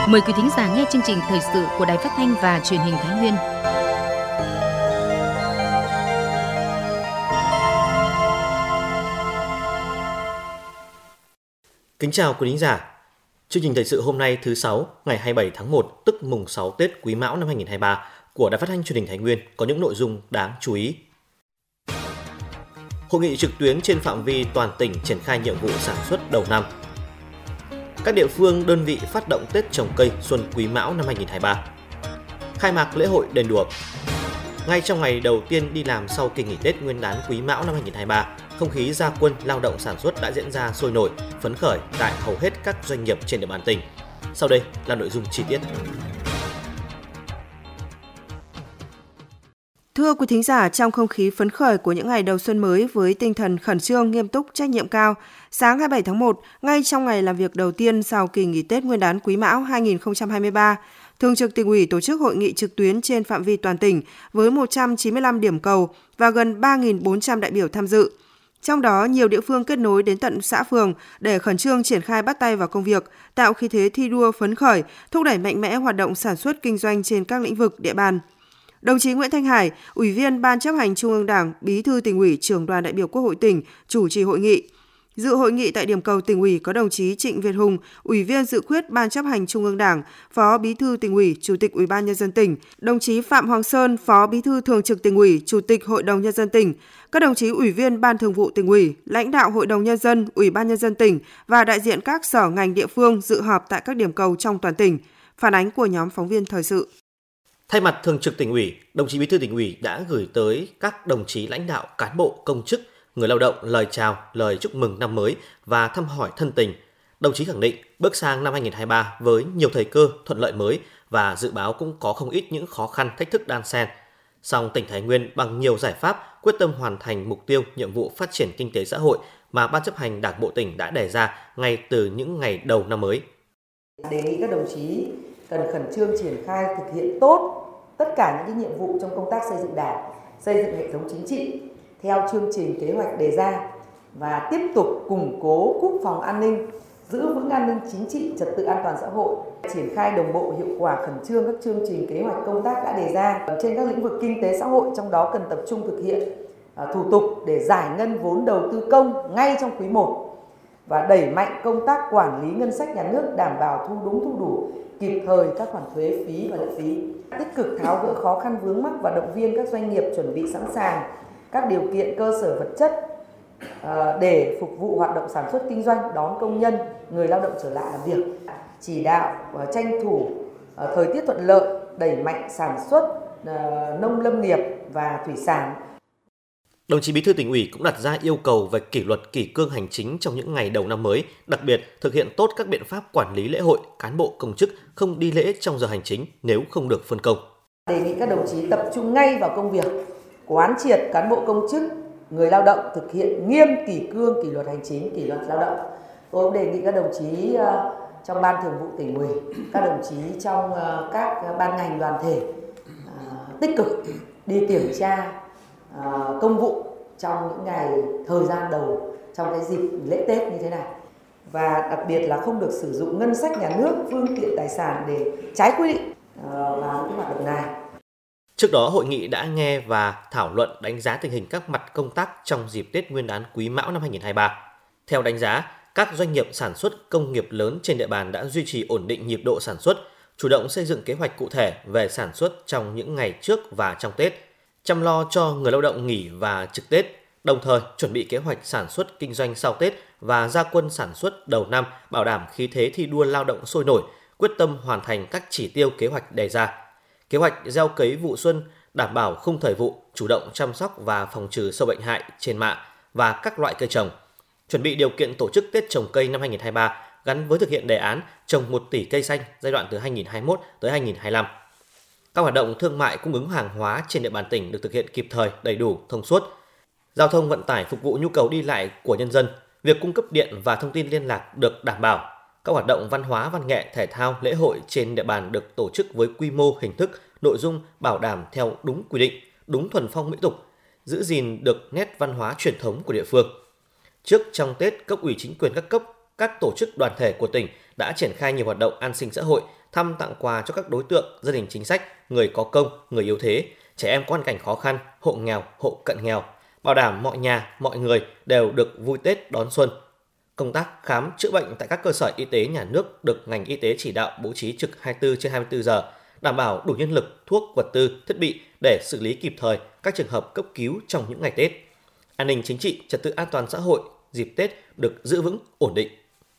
Mời quý thính giả nghe chương trình thời sự của Đài Phát thanh và Truyền hình Thái Nguyên. Kính chào quý thính giả. Chương trình thời sự hôm nay thứ 6 ngày 27 tháng 1 tức mùng 6 Tết Quý Mão năm 2023 của Đài Phát thanh Truyền hình Thái Nguyên có những nội dung đáng chú ý. Hội nghị trực tuyến trên phạm vi toàn tỉnh triển khai nhiệm vụ sản xuất đầu năm. Các địa phương đơn vị phát động Tết trồng cây Xuân Quý Mão năm 2023. Khai mạc lễ hội đền đùa. Ngay trong ngày đầu tiên đi làm sau kỳ nghỉ Tết Nguyên đán Quý Mão năm 2023, không khí ra quân lao động sản xuất đã diễn ra sôi nổi, phấn khởi tại hầu hết các doanh nghiệp trên địa bàn tỉnh. Sau đây là nội dung chi tiết. Thưa quý thính giả, trong không khí phấn khởi của những ngày đầu xuân mới với tinh thần khẩn trương, nghiêm túc, trách nhiệm cao, sáng 27 tháng 1, ngay trong ngày làm việc đầu tiên sau kỳ nghỉ Tết Nguyên đán Quý Mão 2023, Thường trực Tỉnh ủy tổ chức hội nghị trực tuyến trên phạm vi toàn tỉnh với 195 điểm cầu và gần 3.400 đại biểu tham dự. Trong đó, nhiều địa phương kết nối đến tận xã phường để khẩn trương triển khai bắt tay vào công việc, tạo khí thế thi đua phấn khởi, thúc đẩy mạnh mẽ hoạt động sản xuất kinh doanh trên các lĩnh vực địa bàn. Đồng chí Nguyễn Thanh Hải, Ủy viên Ban Chấp hành Trung ương Đảng, Bí thư Tỉnh ủy, Trưởng đoàn đại biểu Quốc hội tỉnh, chủ trì hội nghị. Dự hội nghị tại điểm cầu Tỉnh ủy có đồng chí Trịnh Việt Hùng, Ủy viên Dự khuyết Ban Chấp hành Trung ương Đảng, Phó Bí thư Tỉnh ủy, Chủ tịch Ủy ban Nhân dân tỉnh, đồng chí Phạm Hoàng Sơn, Phó Bí thư Thường trực Tỉnh ủy, Chủ tịch Hội đồng Nhân dân tỉnh, các đồng chí Ủy viên Ban Thường vụ Tỉnh ủy, lãnh đạo Hội đồng Nhân dân, Ủy ban Nhân dân tỉnh và đại diện các sở ngành địa phương dự họp tại các điểm cầu trong toàn tỉnh. Phản ánh của nhóm phóng viên thời sự. Thay mặt Thường trực Tỉnh ủy, đồng chí Bí thư Tỉnh ủy đã gửi tới các đồng chí lãnh đạo, cán bộ, công chức, người lao động lời chào, lời chúc mừng năm mới và thăm hỏi thân tình. Đồng chí khẳng định bước sang năm 2023 với nhiều thời cơ, thuận lợi mới và dự báo cũng có không ít những khó khăn, thách thức đan xen. Song tỉnh Thái Nguyên bằng nhiều giải pháp quyết tâm hoàn thành mục tiêu, nhiệm vụ phát triển kinh tế xã hội mà Ban chấp hành Đảng bộ tỉnh đã đề ra ngay từ những ngày đầu năm mới. Đề nghị các đồng chí cần khẩn trương triển khai thực hiện tốt tất cả những nhiệm vụ trong công tác xây dựng Đảng, xây dựng hệ thống chính trị theo chương trình kế hoạch đề ra và tiếp tục củng cố quốc phòng an ninh, giữ vững an ninh chính trị, trật tự an toàn xã hội, triển khai đồng bộ hiệu quả khẩn trương các chương trình kế hoạch công tác đã đề ra trên các lĩnh vực kinh tế xã hội, trong đó cần tập trung thực hiện thủ tục để giải ngân vốn đầu tư công ngay trong quý 1 và đẩy mạnh công tác quản lý ngân sách nhà nước, đảm bảo thu đúng thu đủ kịp thời các khoản thuế phí và lệ phí, tích cực tháo gỡ khó khăn vướng mắc và động viên các doanh nghiệp chuẩn bị sẵn sàng các điều kiện cơ sở vật chất để phục vụ hoạt động sản xuất kinh doanh, đón công nhân, người lao động trở lại làm việc, chỉ đạo tranh thủ thời tiết thuận lợi, đẩy mạnh sản xuất nông lâm nghiệp và thủy sản. Đồng chí Bí thư Tỉnh ủy cũng đặt ra yêu cầu về kỷ luật kỷ cương hành chính trong những ngày đầu năm mới, đặc biệt thực hiện tốt các biện pháp quản lý lễ hội, cán bộ công chức không đi lễ trong giờ hành chính nếu không được phân công. Đề nghị các đồng chí tập trung ngay vào công việc, quán triệt cán bộ công chức, người lao động thực hiện nghiêm kỷ cương kỷ luật hành chính, kỷ luật lao động. Tôi cũng đề nghị các đồng chí trong Ban Thường vụ Tỉnh ủy, các đồng chí trong các ban ngành đoàn thể tích cực đi kiểm tra công vụ trong những ngày thời gian đầu trong cái dịp lễ Tết như thế này, và đặc biệt là không được sử dụng ngân sách nhà nước, phương tiện tài sản để trái quy định vào những hoạt động này. Trước đó, hội nghị đã nghe và thảo luận đánh giá tình hình các mặt công tác trong dịp Tết Nguyên đán Quý Mão năm 2023. Theo đánh giá, các doanh nghiệp sản xuất công nghiệp lớn trên địa bàn đã duy trì ổn định nhịp độ sản xuất, chủ động xây dựng kế hoạch cụ thể về sản xuất trong những ngày trước và trong Tết, chăm lo cho người lao động nghỉ và trực Tết, đồng thời chuẩn bị kế hoạch sản xuất kinh doanh sau Tết và ra quân sản xuất đầu năm, bảo đảm khí thế thi đua lao động sôi nổi, quyết tâm hoàn thành các chỉ tiêu kế hoạch đề ra. Kế hoạch gieo cấy vụ xuân đảm bảo khung thời vụ, chủ động chăm sóc và phòng trừ sâu bệnh hại trên mạ và các loại cây trồng. Chuẩn bị điều kiện tổ chức Tết trồng cây năm 2023 gắn với thực hiện đề án trồng 1 tỷ cây xanh giai đoạn từ 2021 tới 2025. Các hoạt động thương mại cung ứng hàng hóa trên địa bàn tỉnh được thực hiện kịp thời, đầy đủ, thông suốt. Giao thông vận tải phục vụ nhu cầu đi lại của nhân dân, việc cung cấp điện và thông tin liên lạc được đảm bảo. Các hoạt động văn hóa, văn nghệ, thể thao, lễ hội trên địa bàn được tổ chức với quy mô, hình thức, nội dung bảo đảm theo đúng quy định, đúng thuần phong mỹ tục, giữ gìn được nét văn hóa truyền thống của địa phương. Trước, trong Tết, cấp ủy chính quyền các cấp, các tổ chức đoàn thể của tỉnh đã triển khai nhiều hoạt động an sinh xã hội, thăm tặng quà cho các đối tượng gia đình chính sách, người có công, người yếu thế, trẻ em có hoàn cảnh khó khăn, hộ nghèo, hộ cận nghèo, bảo đảm mọi nhà, mọi người đều được vui Tết đón xuân. Công tác khám chữa bệnh tại các cơ sở y tế nhà nước được ngành y tế chỉ đạo bố trí trực 24/24 giờ, đảm bảo đủ nhân lực, thuốc, vật tư, thiết bị để xử lý kịp thời các trường hợp cấp cứu trong những ngày Tết. An ninh chính trị, trật tự an toàn xã hội dịp Tết được giữ vững, ổn định.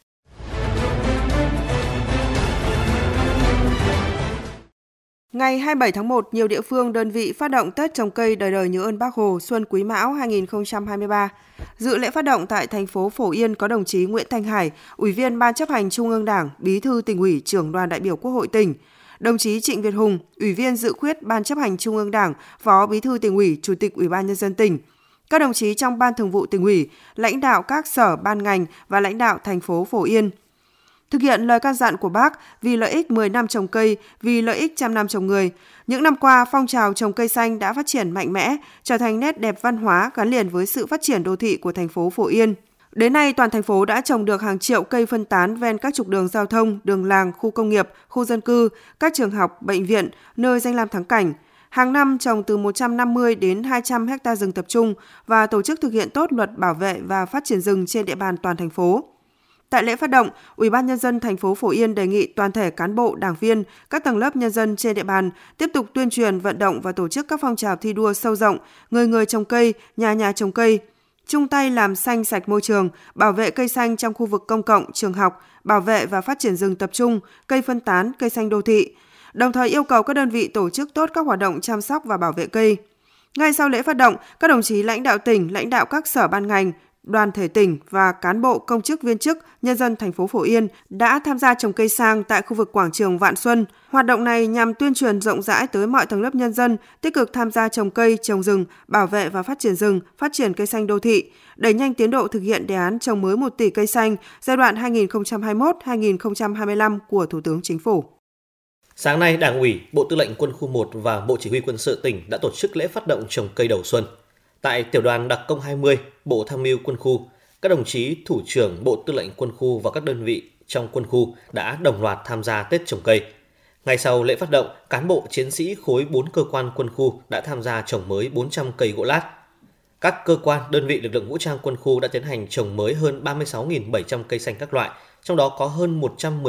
Ngày 27 tháng 1, nhiều địa phương, đơn vị phát động Tết trồng cây đời đời nhớ ơn Bác Hồ Xuân Quý Mão 2023. Dự lễ phát động tại thành phố Phổ Yên có đồng chí Nguyễn Thanh Hải, Ủy viên Ban Chấp hành Trung ương Đảng, Bí thư Tỉnh ủy, Trưởng đoàn đại biểu Quốc hội tỉnh. Đồng chí Trịnh Việt Hùng, Ủy viên Dự khuyết Ban Chấp hành Trung ương Đảng, Phó Bí thư Tỉnh ủy, Chủ tịch Ủy ban Nhân dân tỉnh. Các đồng chí trong Ban Thường vụ Tỉnh ủy, lãnh đạo các sở ban ngành và lãnh đạo thành phố Phổ Yên. Thực hiện lời căn dặn của Bác vì lợi ích 10 năm trồng cây, vì lợi ích 100 năm trồng người. Những năm qua, phong trào trồng cây xanh đã phát triển mạnh mẽ, trở thành nét đẹp văn hóa gắn liền với sự phát triển đô thị của thành phố Phổ Yên. Đến nay, toàn thành phố đã trồng được hàng triệu cây phân tán ven các trục đường giao thông, đường làng, khu công nghiệp, khu dân cư, các trường học, bệnh viện, nơi danh lam thắng cảnh. Hàng năm trồng từ 150 đến 200 ha rừng tập trung và tổ chức thực hiện tốt luật bảo vệ và phát triển rừng trên địa bàn toàn thành phố. Tại lễ phát động, Ủy ban Nhân dân thành phố Phổ Yên đề nghị toàn thể cán bộ, đảng viên, các tầng lớp nhân dân trên địa bàn tiếp tục tuyên truyền, vận động và tổ chức các phong trào thi đua sâu rộng, người trồng cây, nhà trồng cây, chung tay làm xanh sạch môi trường, bảo vệ cây xanh trong khu vực công cộng, trường học, bảo vệ và phát triển rừng tập trung, cây phân tán, cây xanh đô thị. Đồng thời yêu cầu các đơn vị tổ chức tốt các hoạt động chăm sóc và bảo vệ cây. Ngay sau lễ phát động, các đồng chí lãnh đạo tỉnh, lãnh đạo các sở ban ngành, đoàn thể tỉnh và cán bộ công chức viên chức, nhân dân thành phố Phổ Yên đã tham gia trồng cây sang tại khu vực quảng trường Vạn Xuân. Hoạt động này nhằm tuyên truyền rộng rãi tới mọi tầng lớp nhân dân, tích cực tham gia trồng cây, trồng rừng, bảo vệ và phát triển rừng, phát triển cây xanh đô thị, đẩy nhanh tiến độ thực hiện đề án trồng mới 1 tỷ cây xanh giai đoạn 2021-2025 của Thủ tướng Chính phủ. Sáng nay, Đảng ủy, Bộ Tư lệnh Quân khu 1 và Bộ Chỉ huy Quân sự tỉnh đã tổ chức lễ phát động trồng cây đầu xuân. Tại Tiểu đoàn Đặc công 20, Bộ Tham mưu Quân khu, các đồng chí Thủ trưởng Bộ Tư lệnh Quân khu và các đơn vị trong quân khu đã đồng loạt tham gia Tết trồng cây. Ngay sau lễ phát động, cán bộ chiến sĩ khối 4 cơ quan quân khu đã tham gia trồng mới 400 cây gỗ lát. Các cơ quan, đơn vị lực lượng vũ trang quân khu đã tiến hành trồng mới hơn 36.700 cây xanh các loại, trong đó có hơn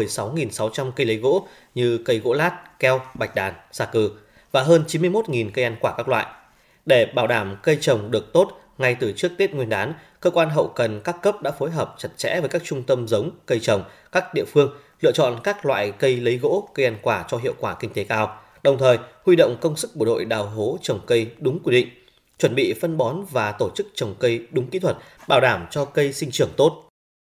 116.600 cây lấy gỗ như cây gỗ lát, keo, bạch đàn, xà cừ và hơn 91.000 cây ăn quả các loại. Để bảo đảm cây trồng được tốt, ngay từ trước Tết Nguyên đán, cơ quan hậu cần các cấp đã phối hợp chặt chẽ với các trung tâm giống, cây trồng, các địa phương, lựa chọn các loại cây lấy gỗ, cây ăn quả cho hiệu quả kinh tế cao, đồng thời huy động công sức bộ đội đào hố trồng cây đúng quy định, chuẩn bị phân bón và tổ chức trồng cây đúng kỹ thuật, bảo đảm cho cây sinh trưởng tốt.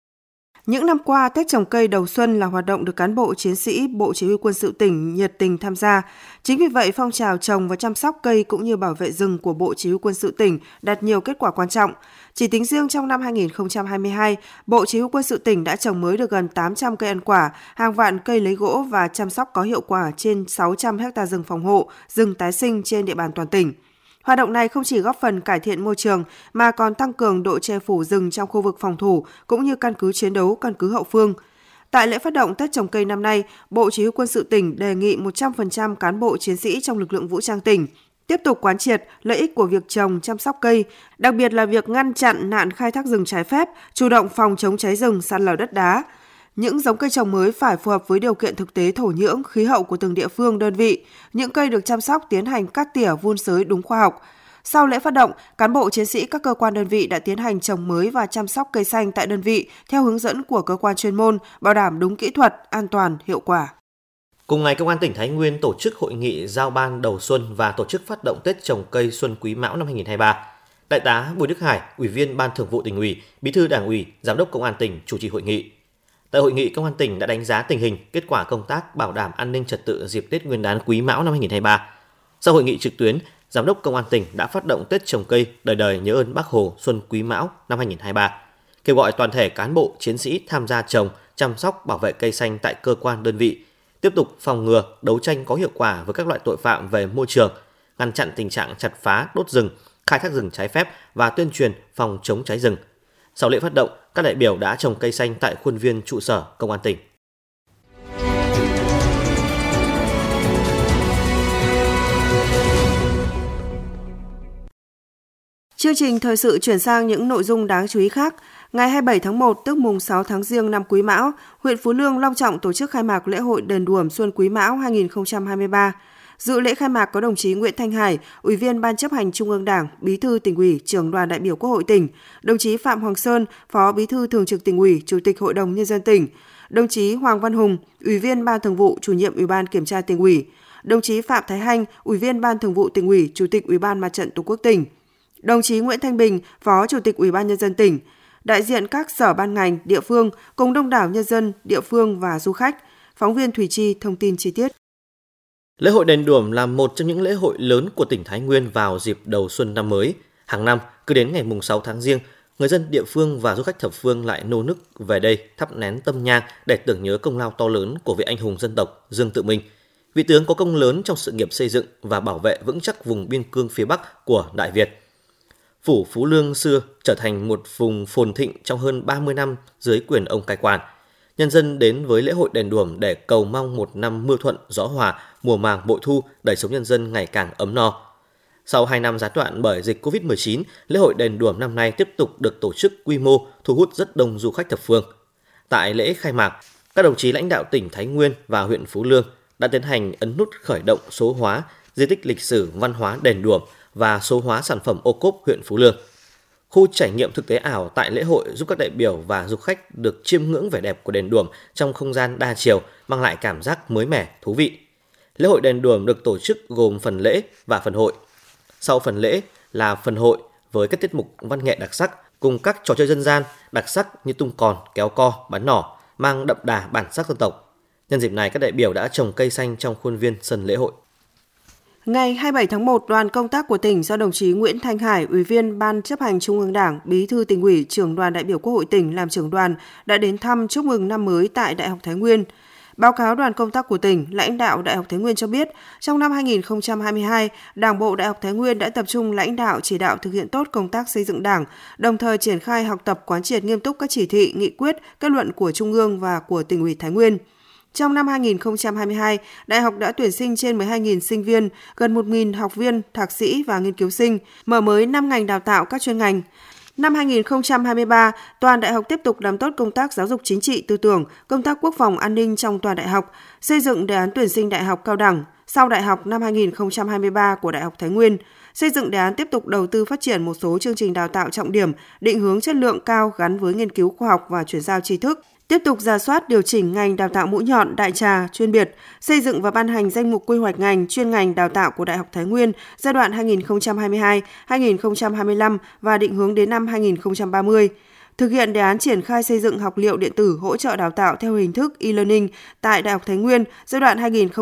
Những năm qua, Tết trồng cây đầu xuân là hoạt động được cán bộ chiến sĩ Bộ Chỉ huy Quân sự tỉnh nhiệt tình tham gia. Chính vì vậy, phong trào trồng và chăm sóc cây cũng như bảo vệ rừng của Bộ Chỉ huy Quân sự tỉnh đạt nhiều kết quả quan trọng. Chỉ tính riêng trong năm 2022, Bộ Chỉ huy Quân sự tỉnh đã trồng mới được gần 800 cây ăn quả, hàng vạn cây lấy gỗ và chăm sóc có hiệu quả trên 600 ha rừng phòng hộ, rừng tái sinh trên địa bàn toàn tỉnh. Hoạt động này không chỉ góp phần cải thiện môi trường mà còn tăng cường độ che phủ rừng trong khu vực phòng thủ cũng như căn cứ chiến đấu, căn cứ hậu phương. Tại lễ phát động Tết trồng cây năm nay, Bộ Chỉ huy Quân sự tỉnh đề nghị 100% cán bộ chiến sĩ trong lực lượng vũ trang tỉnh tiếp tục quán triệt lợi ích của việc trồng, chăm sóc cây, đặc biệt là việc ngăn chặn nạn khai thác rừng trái phép, chủ động phòng chống cháy rừng, sạt lở đất đá. Những giống cây trồng mới phải phù hợp với điều kiện thực tế thổ nhưỡng, khí hậu của từng địa phương, đơn vị. Những cây được chăm sóc tiến hành cắt tỉa, vun sới đúng khoa học. Sau lễ phát động, cán bộ chiến sĩ các cơ quan đơn vị đã tiến hành trồng mới và chăm sóc cây xanh tại đơn vị theo hướng dẫn của cơ quan chuyên môn, bảo đảm đúng kỹ thuật, an toàn, hiệu quả. Cùng ngày, Công an tỉnh Thái Nguyên tổ chức hội nghị giao ban đầu xuân và tổ chức phát động Tết trồng cây Xuân Quý Mão năm 2023. Đại tá Bùi Đức Hải, Ủy viên Ban Thường vụ Tỉnh ủy, Bí thư Đảng ủy, Giám đốc Công an tỉnh chủ trì hội nghị. Tại hội nghị, Công an tỉnh đã đánh giá tình hình, kết quả công tác bảo đảm an ninh trật tự dịp Tết Nguyên đán Quý Mão năm 2023. Sau hội nghị trực tuyến, Giám đốc Công an tỉnh đã phát động Tết trồng cây đời đời nhớ ơn Bác Hồ Xuân Quý Mão năm 2023, kêu gọi toàn thể cán bộ, chiến sĩ tham gia trồng, chăm sóc, bảo vệ cây xanh tại cơ quan đơn vị, tiếp tục phòng ngừa, đấu tranh có hiệu quả với các loại tội phạm về môi trường, ngăn chặn tình trạng chặt phá, đốt rừng, khai thác rừng trái phép và tuyên truyền phòng chống cháy rừng. Sau lễ phát động, các đại biểu đã trồng cây xanh tại khuôn viên trụ sở Công an tỉnh. Chương trình thời sự chuyển sang những nội dung đáng chú ý khác. Ngày 27 tháng 1, tức mùng 6 tháng Giêng năm Quý Mão, huyện Phú Lương long trọng tổ chức khai mạc lễ hội đền Đùa Xuân Quý Mão 2023. Dự lễ khai mạc có đồng chí Nguyễn Thanh Hải, Ủy viên Ban Chấp hành Trung ương Đảng, Bí thư Tỉnh ủy, Trưởng đoàn đại biểu Quốc hội tỉnh, đồng chí Phạm Hoàng Sơn, Phó Bí thư Thường trực Tỉnh ủy, Chủ tịch Hội đồng Nhân dân tỉnh, đồng chí Hoàng Văn Hùng, Ủy viên Ban Thường vụ, Chủ nhiệm Ủy ban Kiểm tra Tỉnh ủy, đồng chí Phạm Thái Hanh, Ủy viên Ban Thường vụ Tỉnh ủy, Chủ tịch Ủy ban Mặt trận Tổ quốc tỉnh, đồng chí Nguyễn Thanh Bình, Phó Chủ tịch Ủy ban Nhân dân tỉnh, đại diện các sở ban ngành, địa phương cùng đông đảo nhân dân, địa phương và du khách. Phóng viên Thủy Chi thông tin chi tiết. Lễ hội đền Đùa là một trong những lễ hội lớn của tỉnh Thái Nguyên vào dịp đầu xuân năm mới. Hàng năm, cứ đến ngày mùng 6 tháng Giêng, người dân địa phương và du khách thập phương lại nô nức về đây thắp nén tâm nhang để tưởng nhớ công lao to lớn của vị anh hùng dân tộc Dương Tự Minh, vị tướng có công lớn trong sự nghiệp xây dựng và bảo vệ vững chắc vùng biên cương phía Bắc của Đại Việt. Phủ Phú Lương xưa trở thành một vùng phồn thịnh trong hơn 30 năm dưới quyền ông cai quản. Nhân dân đến với lễ hội đền Đùa để cầu mong một năm mưa thuận, gió hòa, mùa màng bội thu, đời sống nhân dân ngày càng ấm no. Sau 2 năm gián đoạn bởi dịch Covid-19, lễ hội đền Đùa năm nay tiếp tục được tổ chức quy mô, thu hút rất đông du khách thập phương. Tại lễ khai mạc, các đồng chí lãnh đạo tỉnh Thái Nguyên và huyện Phú Lương đã tiến hành ấn nút khởi động số hóa di tích lịch sử văn hóa đền Đùa và số hóa sản phẩm ô cốp huyện Phú Lương. Khu trải nghiệm thực tế ảo tại lễ hội giúp các đại biểu và du khách được chiêm ngưỡng vẻ đẹp của đền Đùa trong không gian đa chiều, mang lại cảm giác mới mẻ, thú vị. Lễ hội đền Đùa được tổ chức gồm phần lễ và phần hội. Sau phần lễ là phần hội với các tiết mục văn nghệ đặc sắc cùng các trò chơi dân gian đặc sắc như tung còn, kéo co, bắn nỏ, mang đậm đà bản sắc dân tộc. Nhân dịp này, các đại biểu đã trồng cây xanh trong khuôn viên sân lễ hội. Ngày 27 tháng 1, đoàn công tác của tỉnh do đồng chí Nguyễn Thanh Hải, Ủy viên Ban Chấp hành Trung ương Đảng, Bí thư Tỉnh ủy, Trưởng đoàn đại biểu Quốc hội tỉnh làm trưởng đoàn đã đến thăm chúc mừng năm mới tại Đại học Thái Nguyên. Báo cáo đoàn công tác của tỉnh, lãnh đạo Đại học Thái Nguyên cho biết, trong năm 2022, Đảng bộ Đại học Thái Nguyên đã tập trung lãnh đạo chỉ đạo thực hiện tốt công tác xây dựng Đảng, đồng thời triển khai học tập quán triệt nghiêm túc các chỉ thị, nghị quyết, kết luận của Trung ương và của Tỉnh ủy Thái Nguyên. Trong năm 2022, Đại học đã tuyển sinh trên 12.000 sinh viên, gần 1.000 học viên, thạc sĩ và nghiên cứu sinh, mở mới 5 ngành đào tạo các chuyên ngành. Năm 2023, toàn đại học tiếp tục làm tốt công tác giáo dục chính trị tư tưởng, công tác quốc phòng an ninh trong toàn đại học, xây dựng đề án tuyển sinh đại học cao đẳng sau đại học năm 2023 của Đại học Thái Nguyên, xây dựng đề án tiếp tục đầu tư phát triển một số chương trình đào tạo trọng điểm, định hướng chất lượng cao gắn với nghiên cứu khoa học và chuyển giao tri thức. Tiếp tục rà soát điều chỉnh ngành đào tạo mũi nhọn, đại trà, chuyên biệt, xây dựng và ban hành danh mục quy hoạch ngành, chuyên ngành đào tạo của Đại học Thái Nguyên giai đoạn 2022-2025 và định hướng đến năm 2030. Thực hiện đề án triển khai xây dựng học liệu điện tử hỗ trợ đào tạo theo hình thức e-learning tại Đại học Thái Nguyên giai đoạn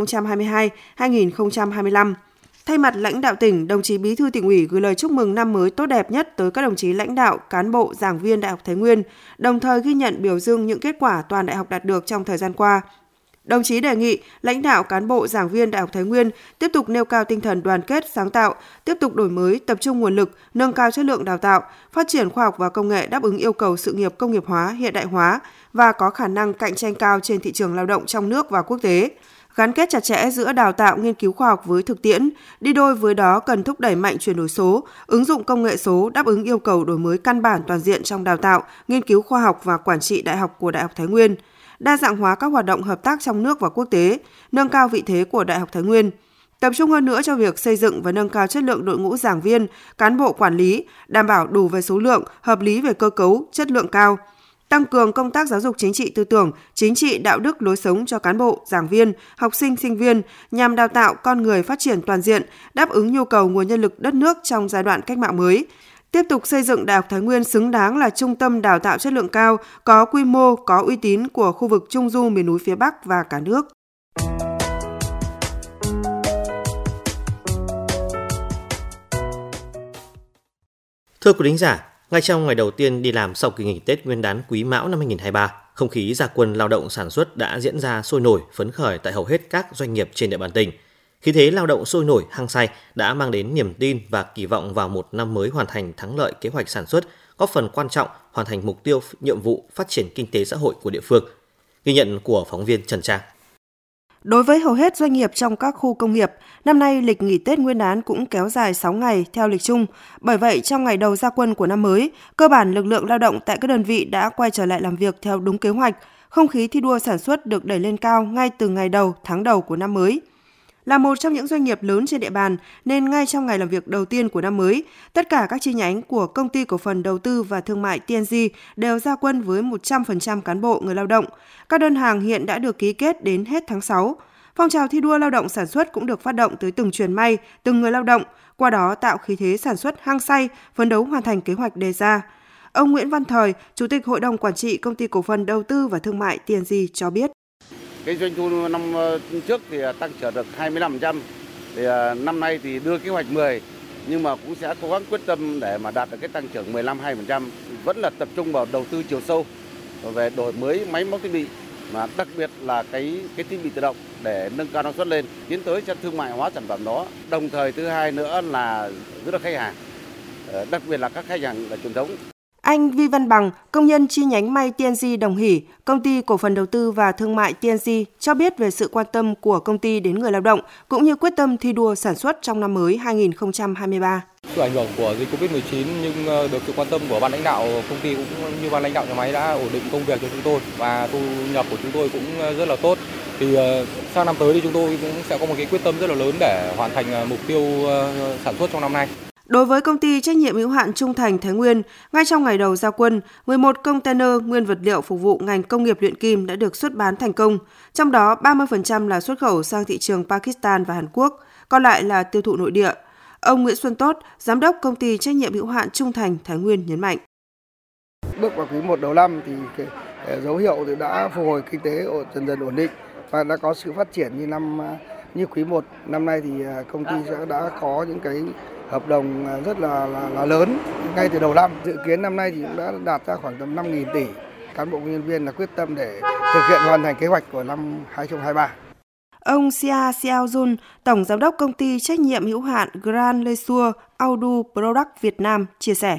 2022-2025. Thay mặt lãnh đạo tỉnh, đồng chí Bí thư Tỉnh ủy gửi lời chúc mừng năm mới tốt đẹp nhất tới các đồng chí lãnh đạo, cán bộ, giảng viên Đại học Thái Nguyên, đồng thời ghi nhận biểu dương những kết quả toàn đại học đạt được trong thời gian qua. Đồng chí đề nghị lãnh đạo, cán bộ, giảng viên Đại học Thái Nguyên tiếp tục nêu cao tinh thần đoàn kết, sáng tạo, tiếp tục đổi mới, tập trung nguồn lực, nâng cao chất lượng đào tạo, phát triển khoa học và công nghệ đáp ứng yêu cầu sự nghiệp công nghiệp hóa, hiện đại hóa và có khả năng cạnh tranh cao trên thị trường lao động trong nước và quốc tế. Gắn kết chặt chẽ giữa đào tạo nghiên cứu khoa học với thực tiễn, đi đôi với đó cần thúc đẩy mạnh chuyển đổi số, ứng dụng công nghệ số đáp ứng yêu cầu đổi mới căn bản toàn diện trong đào tạo, nghiên cứu khoa học và quản trị đại học của Đại học Thái Nguyên, đa dạng hóa các hoạt động hợp tác trong nước và quốc tế, nâng cao vị thế của Đại học Thái Nguyên. Tập trung hơn nữa cho việc xây dựng và nâng cao chất lượng đội ngũ giảng viên, cán bộ quản lý, đảm bảo đủ về số lượng, hợp lý về cơ cấu, chất lượng cao. Tăng cường công tác giáo dục chính trị tư tưởng, chính trị đạo đức lối sống cho cán bộ, giảng viên, học sinh, sinh viên nhằm đào tạo con người phát triển toàn diện, đáp ứng nhu cầu nguồn nhân lực đất nước trong giai đoạn cách mạng mới. Tiếp tục xây dựng Đại học Thái Nguyên xứng đáng là trung tâm đào tạo chất lượng cao, có quy mô, có uy tín của khu vực Trung du miền núi phía Bắc và cả nước. Thưa quý thính giả, ngay trong ngày đầu tiên đi làm sau kỳ nghỉ Tết Nguyên đán Quý Mão năm 2023, không khí ra quân lao động sản xuất đã diễn ra sôi nổi, phấn khởi tại hầu hết các doanh nghiệp trên địa bàn tỉnh. Khí thế lao động sôi nổi, hăng say đã mang đến niềm tin và kỳ vọng vào một năm mới hoàn thành thắng lợi kế hoạch sản xuất, góp phần quan trọng hoàn thành mục tiêu nhiệm vụ phát triển kinh tế xã hội của địa phương. Ghi nhận của phóng viên Trần Trang. Đối với hầu hết doanh nghiệp trong các khu công nghiệp, năm nay lịch nghỉ Tết Nguyên đán cũng kéo dài 6 ngày theo lịch chung. Bởi vậy, trong ngày đầu ra quân của năm mới, cơ bản lực lượng lao động tại các đơn vị đã quay trở lại làm việc theo đúng kế hoạch. Không khí thi đua sản xuất được đẩy lên cao ngay từ ngày đầu, tháng đầu của năm mới. Là một trong những doanh nghiệp lớn trên địa bàn, nên ngay trong ngày làm việc đầu tiên của năm mới, tất cả các chi nhánh của Công ty Cổ phần Đầu tư và Thương mại TNG đều ra quân với 100% cán bộ người lao động. Các đơn hàng hiện đã được ký kết đến hết tháng 6. Phong trào thi đua lao động sản xuất cũng được phát động tới từng chuyền may, từng người lao động, qua đó tạo khí thế sản xuất hăng say, phấn đấu hoàn thành kế hoạch đề ra. Ông Nguyễn Văn Thời, Chủ tịch Hội đồng Quản trị Công ty Cổ phần Đầu tư và Thương mại TNG cho biết. Cái doanh thu năm trước thì tăng trưởng được 25%, thì năm nay thì đưa kế hoạch 10, nhưng mà cũng sẽ cố gắng quyết tâm để mà đạt được cái tăng trưởng 15-20%. Vẫn là tập trung vào đầu tư chiều sâu về đổi mới máy móc thiết bị, mà đặc biệt là cái thiết bị tự động để nâng cao năng suất lên, tiến tới cho thương mại hóa sản phẩm đó. Đồng thời thứ hai nữa là giữ được khách hàng, đặc biệt là các khách hàng là truyền thống. Anh Vi Văn Bằng, công nhân chi nhánh may TNG Đồng Hỷ, Công ty Cổ phần Đầu tư và Thương mại TNG cho biết về sự quan tâm của công ty đến người lao động cũng như quyết tâm thi đua sản xuất trong năm mới 2023. Sự ảnh hưởng của dịch Covid-19 nhưng được sự quan tâm của ban lãnh đạo công ty cũng như ban lãnh đạo nhà máy đã ổn định công việc cho chúng tôi và thu nhập của chúng tôi cũng rất là tốt. Thì sang năm tới thì chúng tôi cũng sẽ có một cái quyết tâm rất là lớn để hoàn thành mục tiêu sản xuất trong năm nay. Đối với công ty trách nhiệm hữu hạn Trung Thành Thái Nguyên, ngay trong ngày đầu ra quân, 11 container nguyên vật liệu phục vụ ngành công nghiệp luyện kim đã được xuất bán thành công, trong đó 30% là xuất khẩu sang thị trường Pakistan và Hàn Quốc, còn lại là tiêu thụ nội địa. Ông Nguyễn Xuân Tốt, giám đốc công ty trách nhiệm hữu hạn Trung Thành Thái Nguyên nhấn mạnh. Bước vào quý 1 đầu năm thì dấu hiệu thì đã phục hồi kinh tế dần dần ổn định và đã có sự phát triển như quý 1 năm nay thì công ty đã có những cái hợp đồng rất là lớn ngay từ đầu năm. Dự kiến năm nay thì cũng đã đạt ra khoảng tầm 5.000 tỷ. Cán bộ công nhân viên là quyết tâm để thực hiện hoàn thành kế hoạch của năm 2023. Ông Sia Xiao Jun, Tổng Giám đốc Công ty trách nhiệm hữu hạn Grand Leisure Audu Product Việt Nam chia sẻ.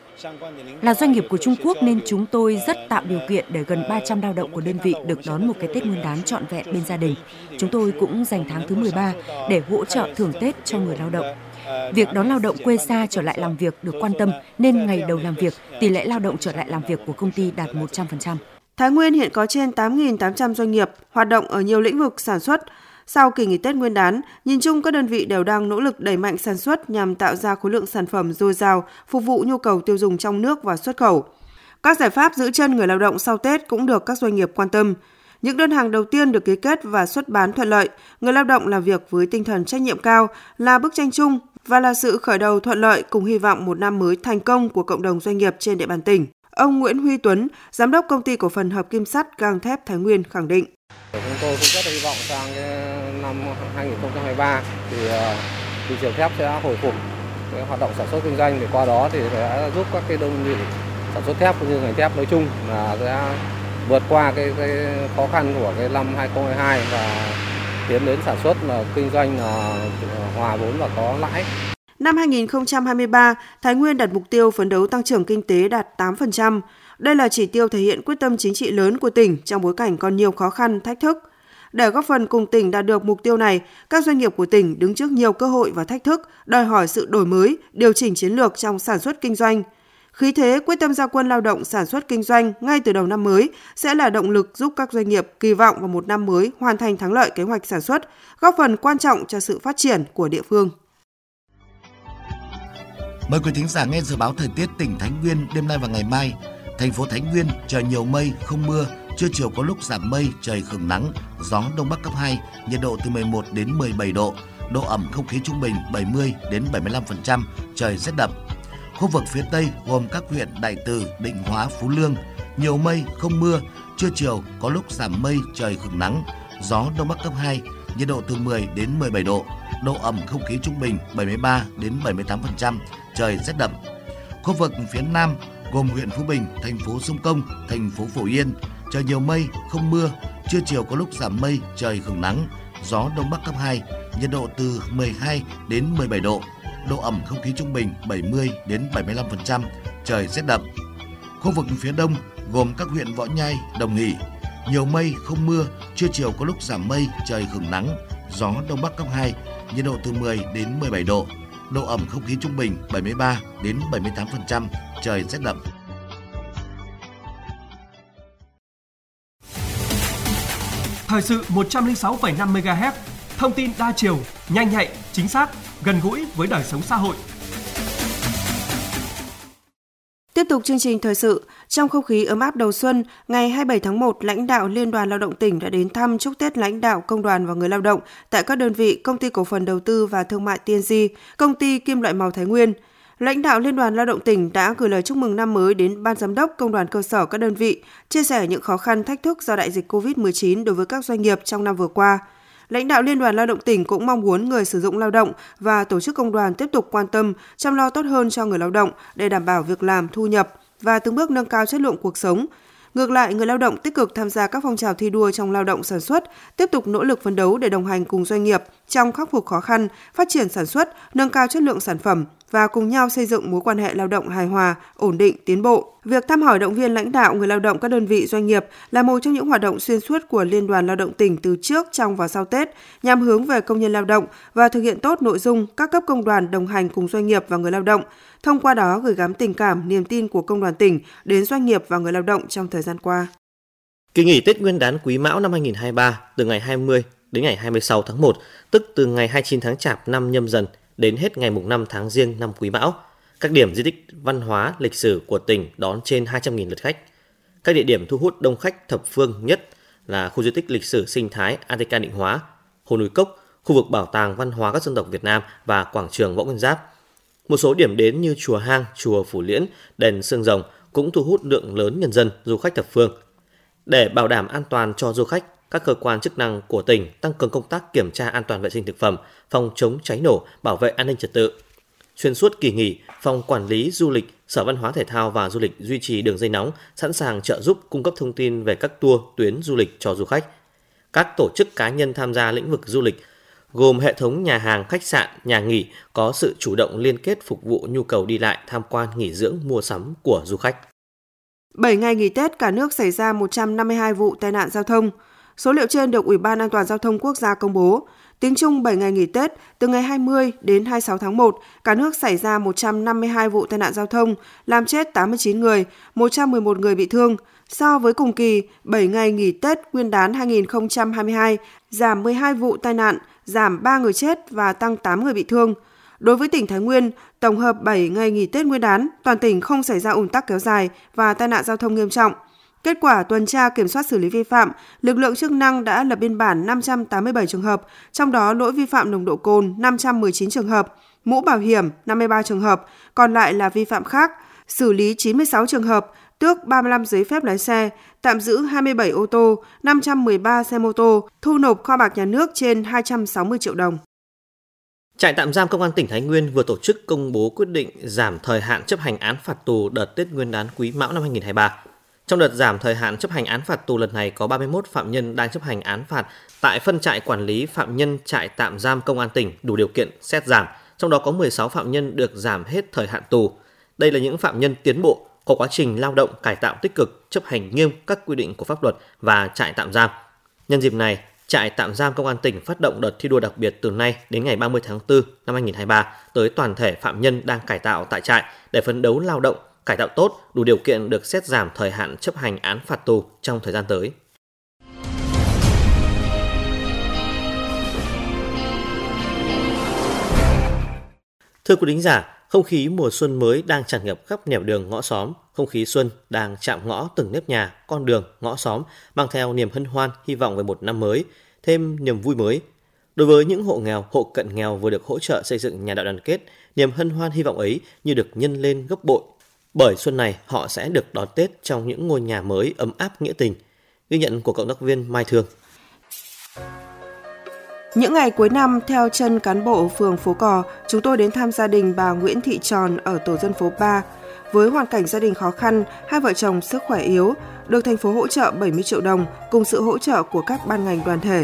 Là doanh nghiệp của Trung Quốc nên chúng tôi rất tạo điều kiện để gần 300 lao động của đơn vị được đón một cái Tết Nguyên đán trọn vẹn bên gia đình. Chúng tôi cũng dành tháng thứ 13 để hỗ trợ thưởng Tết cho người lao động. Việc đón lao động quê xa trở lại làm việc được quan tâm nên ngày đầu làm việc, tỷ lệ lao động trở lại làm việc của công ty đạt 100%. Thái Nguyên hiện có trên 8.800 doanh nghiệp hoạt động ở nhiều lĩnh vực sản xuất. Sau kỳ nghỉ Tết Nguyên đán, nhìn chung các đơn vị đều đang nỗ lực đẩy mạnh sản xuất nhằm tạo ra khối lượng sản phẩm dồi dào, phục vụ nhu cầu tiêu dùng trong nước và xuất khẩu. Các giải pháp giữ chân người lao động sau Tết cũng được các doanh nghiệp quan tâm. Những đơn hàng đầu tiên được ký kết và xuất bán thuận lợi, người lao động làm việc với tinh thần trách nhiệm cao là bức tranh chung và là sự khởi đầu thuận lợi cùng hy vọng một năm mới thành công của cộng đồng doanh nghiệp trên địa bàn tỉnh. Ông Nguyễn Huy Tuấn, Giám đốc Công ty Cổ phần Hợp kim sắt gang thép Thái Nguyên khẳng định. Chúng tôi cũng rất hy vọng sang năm 2023 thì thị trường thép sẽ hồi phục cái hoạt động sản xuất kinh doanh, thì qua đó thì sẽ giúp các cái đơn vị sản xuất thép cũng như ngành thép nói chung là sẽ vượt qua cái khó khăn của cái năm 2022 và tiến đến sản xuất là kinh doanh là hòa vốn và có lãi. Năm 2023, Thái Nguyên đặt mục tiêu phấn đấu tăng trưởng kinh tế đạt 8%. Đây là chỉ tiêu thể hiện quyết tâm chính trị lớn của tỉnh trong bối cảnh còn nhiều khó khăn, thách thức. Để góp phần cùng tỉnh đạt được mục tiêu này, các doanh nghiệp của tỉnh đứng trước nhiều cơ hội và thách thức, đòi hỏi sự đổi mới, điều chỉnh chiến lược trong sản xuất kinh doanh. Khí thế quyết tâm ra quân lao động sản xuất kinh doanh ngay từ đầu năm mới sẽ là động lực giúp các doanh nghiệp kỳ vọng vào một năm mới hoàn thành thắng lợi kế hoạch sản xuất, góp phần quan trọng cho sự phát triển của địa phương. Mời quý thính giả nghe dự báo thời tiết tỉnh Thái Nguyên đêm nay và ngày mai. Thành phố Thái Nguyên trời nhiều mây, không mưa, trưa chiều có lúc giảm mây, trời hửng nắng, gió đông bắc cấp 2, nhiệt độ từ 11 đến 17 độ, độ ẩm không khí trung bình 70 đến 75%, trời rét đậm. Khu vực phía Tây gồm các huyện Đại Từ, Định Hóa, Phú Lương, nhiều mây, không mưa, trưa chiều có lúc giảm mây, trời hửng nắng, gió đông bắc cấp 2, nhiệt độ từ 10 đến 17 độ, độ ẩm không khí trung bình 73 đến 78%, trời rét đậm. Khu vực phía Nam gồm huyện Phú Bình, thành phố Sông Công, thành phố Phổ Yên, trời nhiều mây, không mưa, trưa chiều có lúc giảm mây, trời hửng nắng, gió đông bắc cấp 2, nhiệt độ từ 12 đến 17 độ, độ ẩm không khí trung bình 70 đến 75%, trời rét đậm. Khu vực phía Đông gồm các huyện Võ Nhai, Đồng Hỷ, nhiều mây, không mưa, trưa chiều có lúc giảm mây, trời hửng nắng, gió Đông Bắc cấp 2, nhiệt độ từ 10 đến 17 độ, độ ẩm không khí trung bình 73 đến 78%, trời rét đậm. Thời sự 106,5 MHz, thông tin đa chiều, nhanh nhạy, chính xác, gần gũi với đời sống xã hội. Tiếp tục chương trình thời sự, trong không khí ấm áp đầu xuân, ngày 27 tháng 1, lãnh đạo Liên đoàn Lao động tỉnh đã đến thăm chúc Tết lãnh đạo công đoàn và người lao động tại các đơn vị Công ty Cổ phần Đầu tư và Thương mại TNG, Công ty Kim loại màu Thái Nguyên. Lãnh đạo Liên đoàn Lao động tỉnh đã gửi lời chúc mừng năm mới đến Ban Giám đốc Công đoàn cơ sở các đơn vị, chia sẻ những khó khăn thách thức do đại dịch COVID-19 đối với các doanh nghiệp trong năm vừa qua. Lãnh đạo Liên đoàn Lao động tỉnh cũng mong muốn người sử dụng lao động và tổ chức công đoàn tiếp tục quan tâm, chăm lo tốt hơn cho người lao động để đảm bảo việc làm, thu nhập và từng bước nâng cao chất lượng cuộc sống. Ngược lại, người lao động tích cực tham gia các phong trào thi đua trong lao động sản xuất, tiếp tục nỗ lực phấn đấu để đồng hành cùng doanh nghiệp trong khắc phục khó khăn, phát triển sản xuất, nâng cao chất lượng sản phẩm và cùng nhau xây dựng mối quan hệ lao động hài hòa, ổn định, tiến bộ. Việc thăm hỏi động viên lãnh đạo người lao động các đơn vị doanh nghiệp là một trong những hoạt động xuyên suốt của Liên đoàn Lao động tỉnh từ trước, trong và sau Tết, nhằm hướng về công nhân lao động và thực hiện tốt nội dung các cấp công đoàn đồng hành cùng doanh nghiệp và người lao động. Thông qua đó gửi gắm tình cảm, niềm tin của công đoàn tỉnh đến doanh nghiệp và người lao động trong thời gian qua. Kỳ nghỉ Tết Nguyên đán Quý Mão năm 2023 từ ngày 20 đến ngày 26 tháng 1, tức từ ngày 29 tháng Chạp năm Nhâm Dần đến hết ngày 5 tháng Giêng năm Quý Mão, các điểm di tích văn hóa lịch sử của tỉnh đón trên 200.000 lượt khách. Các địa điểm thu hút đông khách thập phương nhất là khu di tích lịch sử sinh thái ATK Định Hóa, Hồ Núi Cốc, khu vực Bảo tàng Văn hóa các dân tộc Việt Nam và quảng trường Võ Nguyên Giáp. Một số điểm đến như chùa Hang, chùa Phủ Liễn, đền Xương Rồng cũng thu hút lượng lớn nhân dân, du khách thập phương. Để bảo đảm an toàn cho du khách, các cơ quan chức năng của tỉnh tăng cường công tác kiểm tra an toàn vệ sinh thực phẩm, phòng chống cháy nổ, bảo vệ an ninh trật tự. Xuyên suốt kỳ nghỉ, Phòng Quản lý Du lịch, Sở Văn hóa Thể thao và Du lịch duy trì đường dây nóng, sẵn sàng trợ giúp cung cấp thông tin về các tour, tuyến du lịch cho du khách. Các tổ chức cá nhân tham gia lĩnh vực du lịch, gồm hệ thống nhà hàng, khách sạn, nhà nghỉ có sự chủ động liên kết phục vụ nhu cầu đi lại, tham quan, nghỉ dưỡng, mua sắm của du khách. 7 ngày nghỉ Tết, cả nước xảy ra 152 vụ tai nạn giao thông. Số liệu trên được Ủy ban An toàn Giao thông Quốc gia công bố. Tính chung 7 ngày nghỉ Tết, từ ngày 20 đến 26 tháng 1, cả nước xảy ra 152 vụ tai nạn giao thông, làm chết 89 người, 111 người bị thương. So với cùng kỳ, 7 ngày nghỉ Tết Nguyên đán 2022, giảm 12 vụ tai nạn, giảm 3 người chết và tăng 8 người bị thương. Đối với tỉnh Thái Nguyên, tổng hợp 7 ngày nghỉ Tết Nguyên đán, toàn tỉnh không xảy ra ùn tắc kéo dài và tai nạn giao thông nghiêm trọng. Kết quả tuần tra kiểm soát xử lý vi phạm, lực lượng chức năng đã lập biên bản 587 trường hợp, trong đó lỗi vi phạm nồng độ cồn 519 trường hợp, mũ bảo hiểm 53 trường hợp, còn lại là vi phạm khác, xử lý 96 trường hợp, tước 35 giấy phép lái xe, tạm giữ 27 ô tô, 513 xe mô tô, thu nộp kho bạc nhà nước trên 260 triệu đồng. Trại tạm giam Công an tỉnh Thái Nguyên vừa tổ chức công bố quyết định giảm thời hạn chấp hành án phạt tù đợt Tết Nguyên đán Quý Mão năm 2023. Trong đợt giảm thời hạn chấp hành án phạt tù lần này có 31 phạm nhân đang chấp hành án phạt tại phân trại quản lý phạm nhân trại tạm giam Công an tỉnh đủ điều kiện xét giảm, trong đó có 16 phạm nhân được giảm hết thời hạn tù. Đây là những phạm nhân tiến bộ, có quá trình lao động cải tạo tích cực, chấp hành nghiêm các quy định của pháp luật và trại tạm giam. Nhân dịp này, trại tạm giam Công an tỉnh phát động đợt thi đua đặc biệt từ nay đến ngày 30 tháng 4 năm 2023 tới toàn thể phạm nhân đang cải tạo tại trại để phấn đấu lao động, cải tạo tốt, đủ điều kiện được xét giảm thời hạn chấp hành án phạt tù trong thời gian tới. Thưa quý thính giả, không khí mùa xuân mới đang tràn ngập khắp nẻo đường ngõ xóm. Không khí xuân đang chạm ngõ từng nếp nhà, con đường, ngõ xóm, mang theo niềm hân hoan, hy vọng về một năm mới, thêm niềm vui mới. Đối với những hộ nghèo, hộ cận nghèo vừa được hỗ trợ xây dựng nhà đại đoàn kết, niềm hân hoan hy vọng ấy như được nhân lên gấp bội. Bởi xuân này họ sẽ được đón Tết trong những ngôi nhà mới ấm áp nghĩa tình. Ghi nhận của cộng tác viên Mai Thương. Những ngày cuối năm, theo chân cán bộ phường Phố Cò, chúng tôi đến thăm gia đình bà Nguyễn Thị Tròn ở tổ dân phố 3. Với hoàn cảnh gia đình khó khăn, hai vợ chồng sức khỏe yếu, được thành phố hỗ trợ 70 triệu đồng cùng sự hỗ trợ của các ban ngành đoàn thể.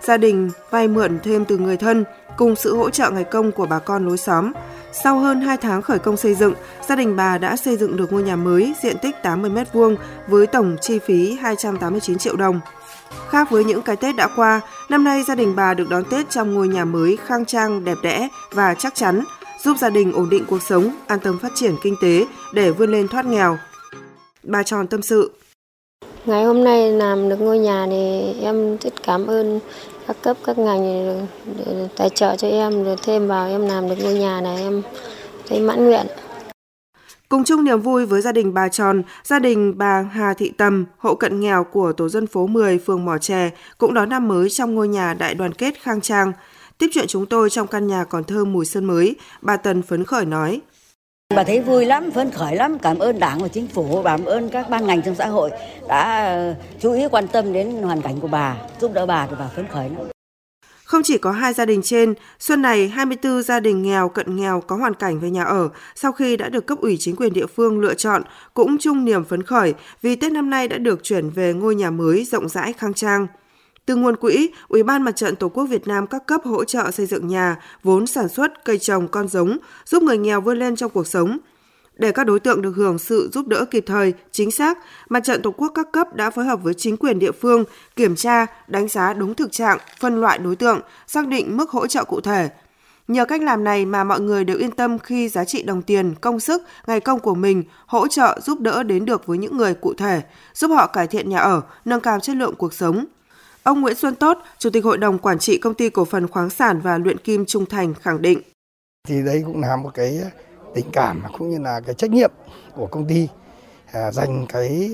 gia đình vay mượn thêm từ người thân cùng sự hỗ trợ ngày công của bà con lối xóm. Sau hơn 2 tháng khởi công xây dựng, gia đình bà đã xây dựng được ngôi nhà mới diện tích 80 m2 với tổng chi phí 289 triệu đồng. Khác với những cái Tết đã qua, năm nay gia đình bà được đón Tết trong ngôi nhà mới khang trang, đẹp đẽ và chắc chắn, giúp gia đình ổn định cuộc sống, an tâm phát triển kinh tế để vươn lên thoát nghèo. Bà Tròn tâm sự. Ngày hôm nay làm được ngôi nhà thì em rất cảm ơn các cấp, các ngành để tài trợ cho em, rồi thêm vào em làm được ngôi nhà này em thấy mãn nguyện. Cùng chung niềm vui với gia đình bà Tròn, gia đình bà Hà Thị Tầm, hộ cận nghèo của tổ dân phố 10, phường Mỏ Chè cũng đón năm mới trong ngôi nhà đại đoàn kết khang trang. Tiếp chuyện chúng tôi trong căn nhà còn thơm mùi sơn mới, bà Tần phấn khởi nói. Bà thấy vui lắm, phấn khởi lắm, cảm ơn Đảng và Chính phủ, cảm ơn các ban ngành trong xã hội đã chú ý quan tâm đến hoàn cảnh của bà, giúp đỡ bà thì bà phấn khởi lắm. Không chỉ có 2 gia đình trên, xuân này 24 gia đình nghèo, cận nghèo có hoàn cảnh về nhà ở sau khi đã được cấp ủy chính quyền địa phương lựa chọn cũng chung niềm phấn khởi vì Tết năm nay đã được chuyển về ngôi nhà mới rộng rãi khang trang. Từ nguồn quỹ, Ủy ban Mặt trận Tổ quốc Việt Nam các cấp hỗ trợ xây dựng nhà, vốn sản xuất, cây trồng, con giống, giúp người nghèo vươn lên trong cuộc sống. Để các đối tượng được hưởng sự giúp đỡ kịp thời, chính xác, Mặt trận Tổ quốc các cấp đã phối hợp với chính quyền địa phương, kiểm tra, đánh giá đúng thực trạng, phân loại đối tượng, xác định mức hỗ trợ cụ thể. Nhờ cách làm này mà mọi người đều yên tâm khi giá trị đồng tiền, công sức, ngày công của mình hỗ trợ giúp đỡ đến được với những người cụ thể, giúp họ cải thiện nhà ở, nâng cao chất lượng cuộc sống. Ông Nguyễn Xuân Tốt, Chủ tịch Hội đồng Quản trị Công ty Cổ phần Khoáng sản và Luyện kim Trung Thành khẳng định. Thì đây cũng là một cái tình cảm cũng như là cái trách nhiệm của công ty dành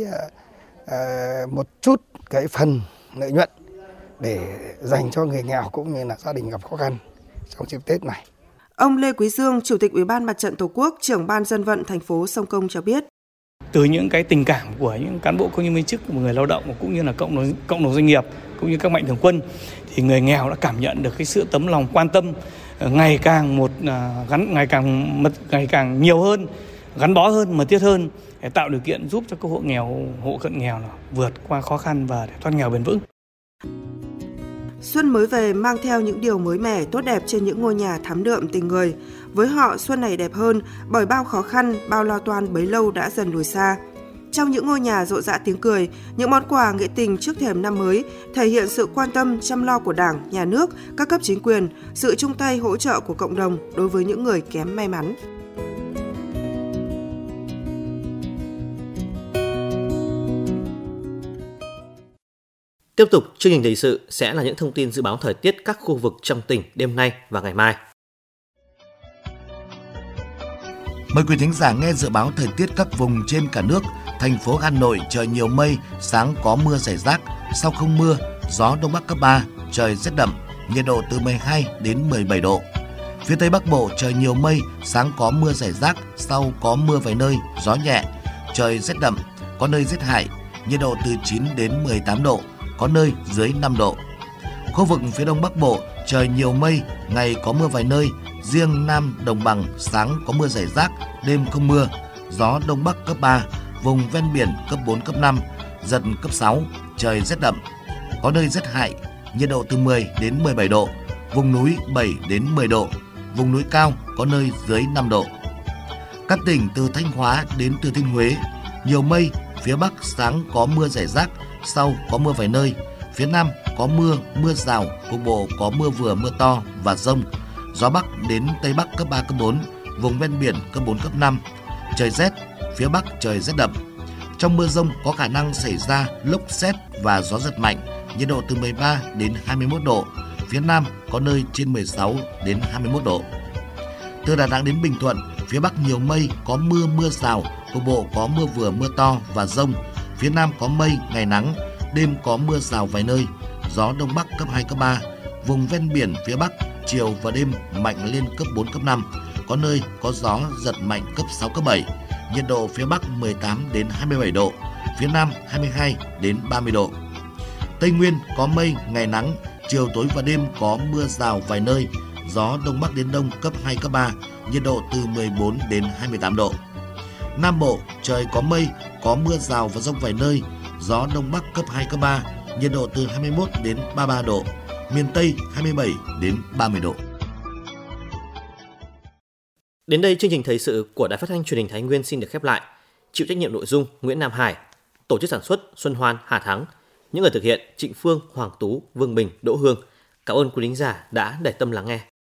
một chút cái phần lợi nhuận để dành cho người nghèo cũng như là gia đình gặp khó khăn trong dịp Tết này. Ông Lê Quý Dương, Chủ tịch Ủy ban Mặt trận Tổ quốc, trưởng ban dân vận thành phố Sông Công cho biết. Từ những cái tình cảm của những cán bộ công nhân viên chức, người lao động cũng như là cộng đồng doanh nghiệp cũng như các mạnh thường quân thì người nghèo đã cảm nhận được cái sự tấm lòng quan tâm ngày càng nhiều hơn, gắn bó hơn, mật thiết hơn để tạo điều kiện giúp cho các hộ nghèo, hộ cận nghèo vượt qua khó khăn và để thoát nghèo bền vững. Xuân mới về mang theo những điều mới mẻ tốt đẹp trên những ngôi nhà thắm đượm tình người. Với họ, xuân này đẹp hơn bởi bao khó khăn, bao lo toan bấy lâu đã dần lùi xa. Trong những ngôi nhà rộn rã tiếng cười, những món quà nghĩa tình trước thềm năm mới thể hiện sự quan tâm, chăm lo của Đảng, Nhà nước, các cấp chính quyền, sự chung tay hỗ trợ của cộng đồng đối với những người kém may mắn. Tiếp tục, chương trình thời sự sẽ là những thông tin dự báo thời tiết các khu vực trong tỉnh đêm nay và ngày mai. Mời quý thính giả nghe dự báo thời tiết các vùng trên cả nước. Thành phố Hà Nội trời nhiều mây, sáng có mưa rải rác, sau không mưa, gió Đông Bắc cấp 3, trời rét đậm, nhiệt độ từ 12 đến 17 độ. Phía Tây Bắc Bộ trời nhiều mây, sáng có mưa rải rác, sau có mưa vài nơi, gió nhẹ, trời rét đậm, có nơi rét hại, nhiệt độ từ 9 đến 18 độ, có nơi dưới 5 độ. Khu vực phía Đông Bắc Bộ trời nhiều mây, ngày có mưa vài nơi, riêng Nam Đồng Bằng sáng có mưa rải rác, đêm không mưa, gió Đông Bắc cấp 3, vùng ven biển cấp 4, cấp 5, giật cấp 6, trời rét đậm, có nơi rét hại, nhiệt độ từ 10 đến 17 độ, vùng núi 7 đến 10 độ, vùng núi cao có nơi dưới 5 độ. Các tỉnh từ Thanh Hóa đến Thừa Thiên Huế, nhiều mây, phía Bắc sáng có mưa rải rác, sau có mưa vài nơi, phía Nam có mưa, mưa rào, cục bộ có mưa vừa mưa to và dông, gió Bắc đến Tây Bắc cấp 3, cấp 4, vùng ven biển cấp 4, cấp 5, trời rét, phía Bắc trời rét đậm. Trong mưa dông có khả năng xảy ra lốc sét và gió giật mạnh, nhiệt độ từ 13 đến 21 độ, phía Nam có nơi trên 16 đến 21 độ. Từ Đà Nẵng đến Bình Thuận, phía Bắc nhiều mây, có mưa, mưa rào, cục bộ có mưa vừa mưa to và dông, phía Nam có mây, ngày nắng, đêm có mưa rào vài nơi, gió Đông Bắc cấp 2, cấp 3, vùng ven biển phía Bắc, chiều và đêm mạnh lên cấp 4, cấp 5, có nơi có gió giật mạnh cấp 6, cấp 7, nhiệt độ phía Bắc 18 đến 27 độ, phía Nam 22 đến 30 độ. Tây Nguyên có mây, ngày nắng, chiều tối và đêm có mưa rào vài nơi, gió Đông Bắc đến Đông cấp 2, cấp 3, nhiệt độ từ 14 đến 28 độ. Nam Bộ trời có mây, có mưa rào và dông vài nơi, gió Đông Bắc cấp 2, cấp 3, nhiệt độ từ 21 đến 33 độ. miền Tây 27 đến 30 độ. Đến đây chương trình thời sự của Đài Phát thanh Truyền hình Thái Nguyên xin được khép lại. Chịu trách nhiệm nội dung Nguyễn Nam Hải, tổ chức sản xuất Xuân Hoan, Hà Thắng, những người thực hiện Trịnh Phương, Hoàng Tú, Vương Bình, Đỗ Hương. Cảm ơn quý thính giả đã để tâm lắng nghe.